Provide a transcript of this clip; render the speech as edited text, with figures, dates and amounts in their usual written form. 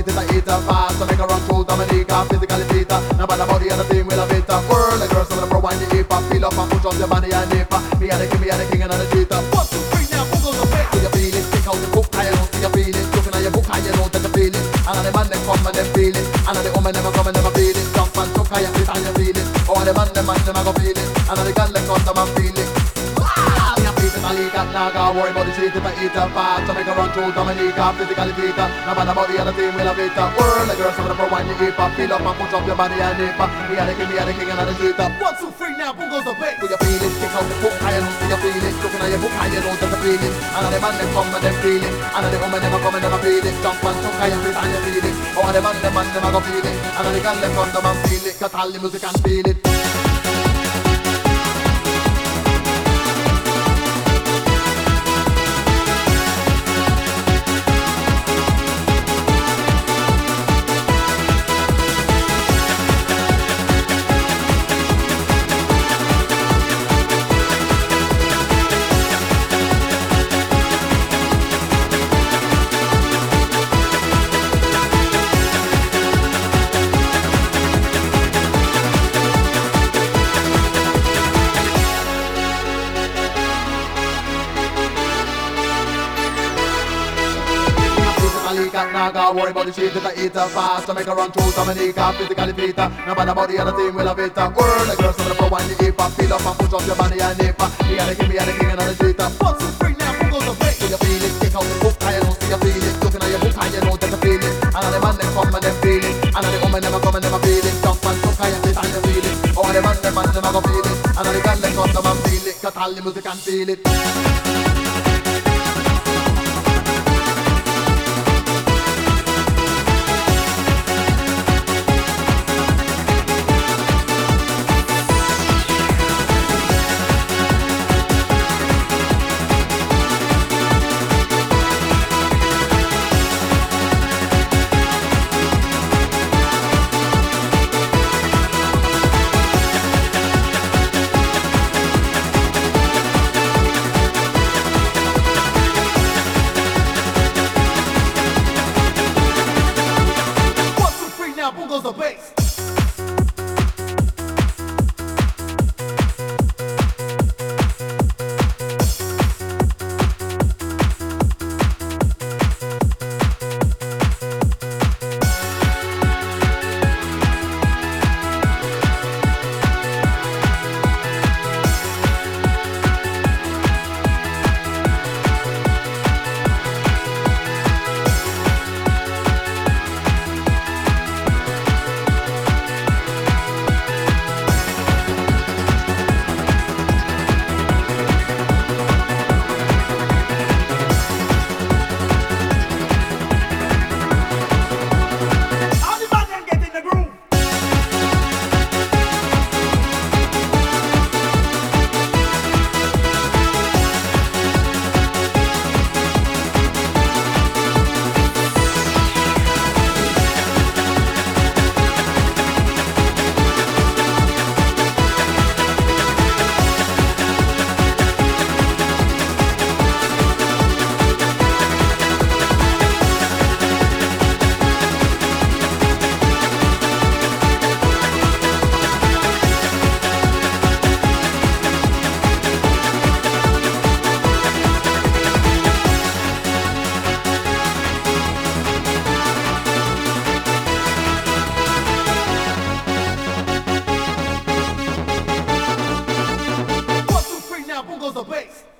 sheet is a eater fast. So make her run through Dominica, physically fitter. Now by the body and the team will have it. Whirl the girls, some of the pro wine the hip hop. Feel up and push up your body and hip hop. Me and the king and the cheater. 1, 2, 3 now, boom goes the bass. Do you feel it? Kick out the book, I don't see you feel it. Looking at your book, I know that you feel it. And the man them come and them feel it. And the woman never come and never feel it. Jump and chuck, I sit and you feel it. Oh, the man them a go feel it. And the girl them come and feel it. Now got worry about the sheet if I eat a fast. So make her run through Dominica, physically fitter. Now by the body and the team will have it. Whirl the girls, some of the pro wine the hip hop. Feel up and push up your body and hip hop. Me and the king and the cheater. 1, 2, 3 now, boom goes the bass. Do you feel it? Kick out the book, I don't see you feel it. Looking at your book, I know that you feel it. And the man them come and them feel it. And the woman never come and never feel it. Jump and chuck, I sit and you feel it. Oh, the man them a go feel it. And the girl them come and feel it. Cut all the music and feel it. Now got worry about the sheet if I eat a fast. So make her run through Dominica, physically fitter. Now by the body and the team will have it. Whirl the girls, some of the pro wine the hip hop. Feel up and push up your body and hip hop. Me and the king and the cheater. 1, 2, 3 now, boom goes the bass. Do you feel it? Kick out the book, I don't see you feel it. Looking at your book, I know that you feel it. And the man them come and them feel it. And the woman never come and never feel it. Jump and chuck, I sit and you feel it. Oh, the man them a go feel it. And the girl them come and feel it. Cut all the music and feel it. Boom goes the bass. Boom goes the bass.